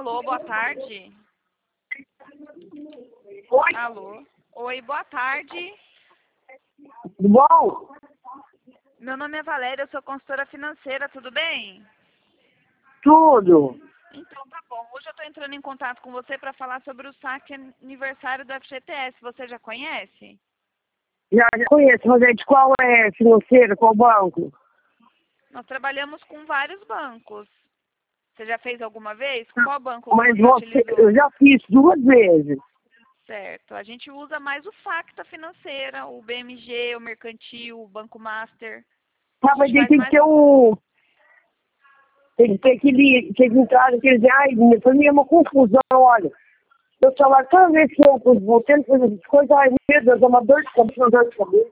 Alô, boa tarde. Oi, Alô. Oi, boa tarde. tudo bom? Meu nome é Valéria, eu sou consultora financeira, tudo bem? Tudo. Então, tá bom. Hoje eu estou entrando em contato com você para falar sobre o saque aniversário do FGTS. Você já conhece? Já conheço, mas é de qual é financeira, qual banco? Nós trabalhamos com vários bancos. Você já fez alguma vez? Qual banco Mas você você, utilizou? eu já fiz 2 vezes. Certo. A gente usa mais o Facta Financeira, o BMG, o Mercantil, o Banco Master. Tá, A mas gente aí faz tem que mais... ter um... Tem que ter aquele... Tem que entrar naquele... Ai, foi meio uma confusão, olha. Meu salário, cada vez que eu vou tendo que fazer essas coisas, ai, meu Deus, é uma dor de cabeça, uma dor de cabeça.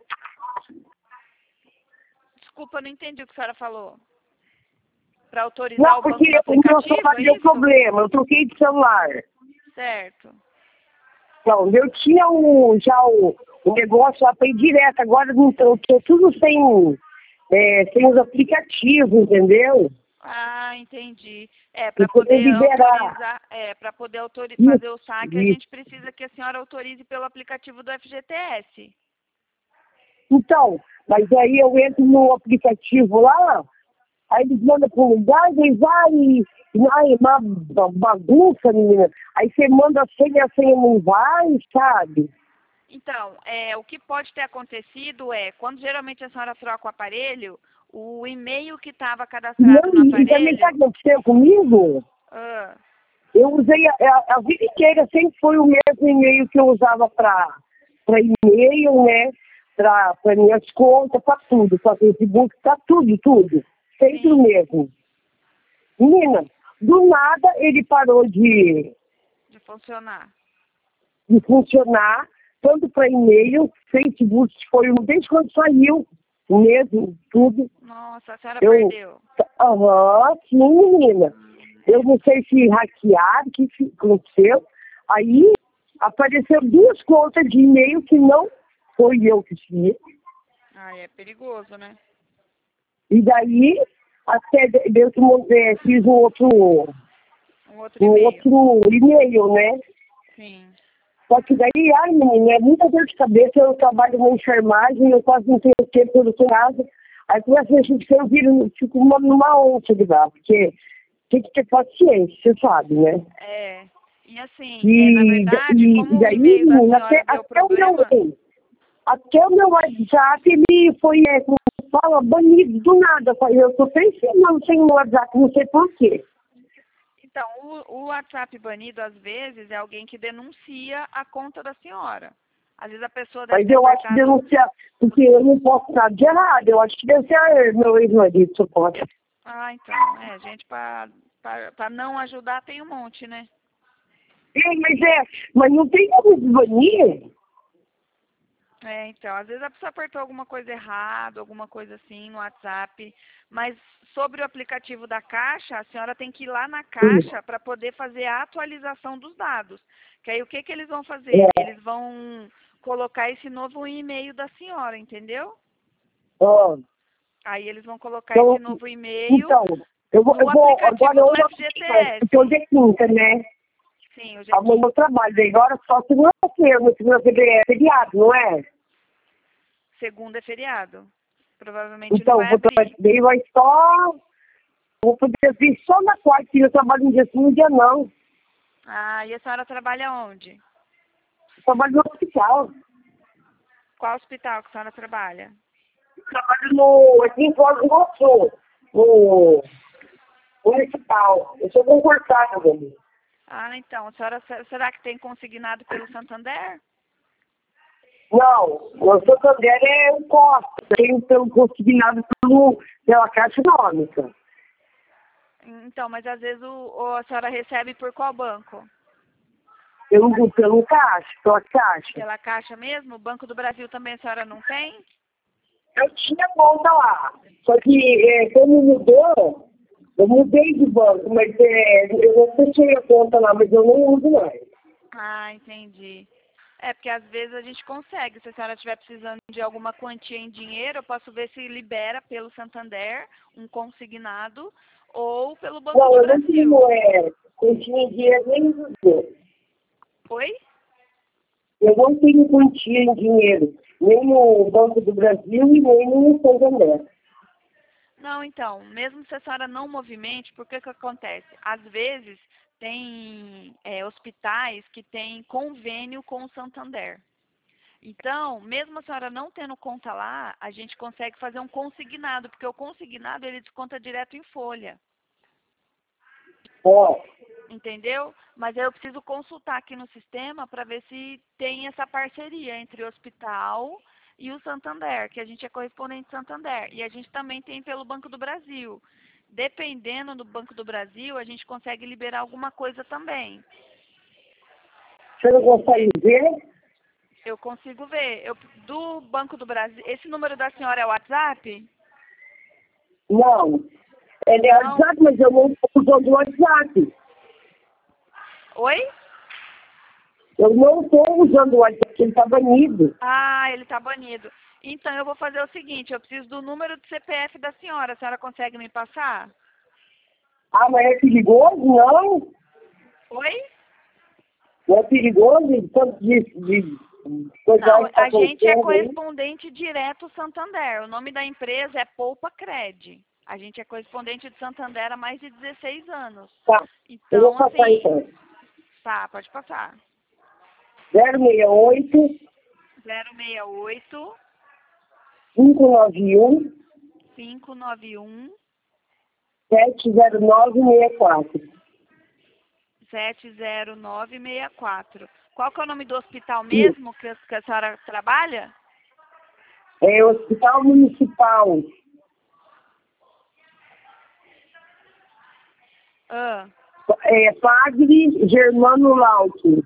Desculpa, eu não entendi o que a senhora falou. Para autorizar Não, o banco porque no o meu aplicativo, celular é deu isso? problema, eu troquei de celular. Certo. Então, eu tinha o negócio lá para ir direto, agora não tô tudo sem os aplicativos, entendeu? Ah, entendi. E Para poder poder liberar. autorizar, para poder Isso, fazer o saque, a isso. gente precisa que a senhora autorize pelo aplicativo do FGTS. Então, mas aí eu entro no aplicativo lá, aí eles mandam para um lugar, e ai, uma bagunça, menina. Aí você manda a senha não vai, sabe? Então, o que pode ter acontecido é, quando geralmente a senhora troca o aparelho, o e-mail que estava Não, cadastrado no e também sabe o aparelho, que aconteceu comigo? ah, Eu usei a vida inteira, sempre foi o mesmo e-mail que eu usava para e-mail, né? Para minhas contas, para tudo, para Facebook, para tudo. Sempre o sim, mesmo. Menina, do nada ele parou de funcionar. de funcionar, tanto para e-mail, Facebook foi desde quando saiu mesmo, tudo. Nossa, a senhora Eu, perdeu. sim, menina. Eu não sei se hackearam, o que aconteceu. Aí apareceu 2 contas de e-mail que não foi eu que fiz. Ah, é perigoso, né? E daí até Deus fiz Um outro um e-mail. outro e-mail, né? Sim. Só que daí, ai menina, é muita dor de cabeça, eu trabalho na enfermagem, eu quase não tenho tempo, eu tô em casa. Aí começa a gente eu viro, fico numa onça de lá, porque tem que ter paciência, você sabe, né? E assim, na E, verdade, e como o daí, e-mail da menina, senhora deu problema, até o meu WhatsApp, ele foi, como fala, banido do nada. Eu tô pensando sem o WhatsApp, não sei por quê. então, o WhatsApp banido, às vezes, é alguém que denuncia a conta da senhora. Às vezes a pessoa deve Mas ter eu acho que apertado... denunciar, porque eu não posso nada de errado. Eu acho que deve ser meu ex-marido, se eu posso. Ah, então, gente, para não ajudar tem um monte, né? Mas não tem como desbanir? Então, às vezes a pessoa apertou alguma coisa errada, alguma coisa assim no WhatsApp, mas sobre o aplicativo da Caixa, a senhora tem que ir lá na Caixa para poder fazer a atualização dos dados. Que aí o que eles vão fazer? É. Eles vão colocar esse novo e-mail da senhora, entendeu? Ó, Aí eles vão colocar esse então, novo e-mail então no agora aplicativo do eu não sei, porque FGTS. hoje é quinta, né? Sim, hoje é Amanhã eu quinta. trabalho, daí agora só segunda-feira, no segunda-feira é feriado, não é? Segunda é feriado. Provavelmente não Então, vai abrir. daí vai só. Vou poder vir só na quarta, que eu trabalho um dia sim, um dia não. Ah, e a senhora trabalha onde? Eu trabalho no hospital. Qual hospital que a senhora trabalha? Eu trabalho aqui em Foz do Iguaçu, no municipal. Eu sou concursado ali. Ah, então, a senhora, será que tem consignado pelo Santander? Não, o Santander é o Costa. Tem pelo consignado pela Caixa Econômica. Então, mas às vezes a senhora recebe por qual banco? Pelo Caixa, pela Caixa. Pela Caixa mesmo? O Banco do Brasil também a senhora não tem? Eu tinha conta lá. Só que como mudou, eu mudei de banco, mas eu não fechei a conta lá, mas eu não uso mais. Ah, entendi. É, porque às vezes a gente consegue. Se a senhora estiver precisando de alguma quantia em dinheiro, eu posso ver se libera pelo Santander um consignado ou pelo Banco Não, do eu não Brasil. tenho quantia em dinheiro nem dos dois. Oi? Eu não tenho quantia em dinheiro, nem no Banco do Brasil e nem no Santander. Não, então, mesmo se a senhora não movimente, por que que acontece? Às vezes tem hospitais que têm convênio com o Santander. Então, mesmo a senhora não tendo conta lá, a gente consegue fazer um consignado, porque o consignado ele desconta direto em folha. Ó, Entendeu? Mas eu preciso consultar aqui no sistema para ver se tem essa parceria entre o hospital e o Santander, que a gente é correspondente Santander. E a gente também tem pelo Banco do Brasil. Dependendo do Banco do Brasil, a gente consegue liberar alguma coisa também. você não consegue ver? Eu consigo ver. Do Banco do Brasil, esse número da senhora é o WhatsApp? Não. Ele é Não. WhatsApp, mas eu não estou usando o WhatsApp. Oi? Eu não estou usando o WhatsApp, ele está banido. Ah, ele está banido. Então, eu vou fazer o seguinte, eu preciso do número do CPF da senhora. A senhora consegue me passar? Ah, mas é perigoso? Não. Oi? Não é perigoso? Tanto de coisa Não, que está a gente é acontecendo aí. correspondente direto Santander. O nome da empresa é Poupa Cred. A gente é correspondente de Santander há mais de 16 anos. Tá. Eu vou Então, passar assim, então. tá, pode passar. 068 068 591 591 70964. 70964. Qual que é o nome do hospital mesmo que a senhora trabalha? É Hospital Municipal. Ah, É Padre Germano Lauto.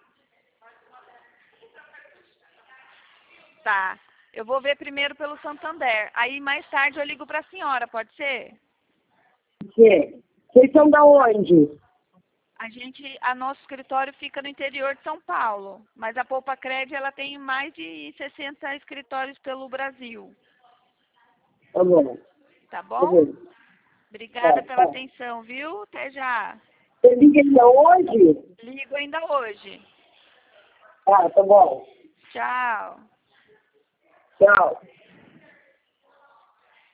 tá. Eu vou ver primeiro pelo Santander. Aí mais tarde eu ligo para a senhora, pode ser? Vocês são da onde? A nosso escritório fica no interior de São Paulo, mas a Poupa Cred ela tem mais de 60 escritórios pelo Brasil, Tá bom. tá Tá bom? bom. Obrigada pela Tá. atenção, viu? Até já. Você liga ainda hoje? Ligo ainda hoje. Tá bom. Tchau. Tchau.